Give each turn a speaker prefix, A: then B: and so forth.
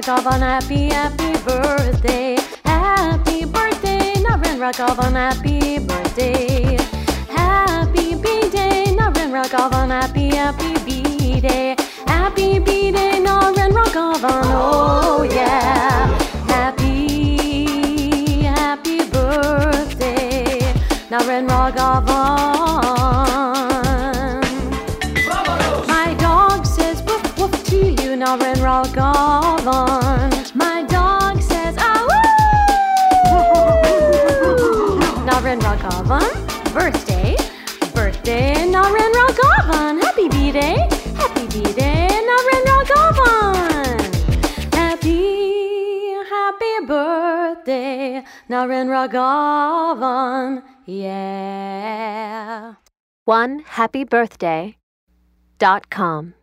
A: Raghavan, happy, happy birthday. Happy birthday, Naren Raghavan, happy birthday. Happy B-Day, Naren Raghavan, happy, happy B-Day. Happy B-Day, Naren Raghavan, oh yeah. Happy, happy birthday, Naren Raghavan. My dog says woof woof to you, Naren Raghavan. My dog says ah woo. Naren Raghavan, birthday, birthday, Naren Raghavan. Happy B-Day, happy B-Day, Naren Raghavan. Happy, happy birthday, Naren Raghavan, yeah.
B: OneHappyBirthday.com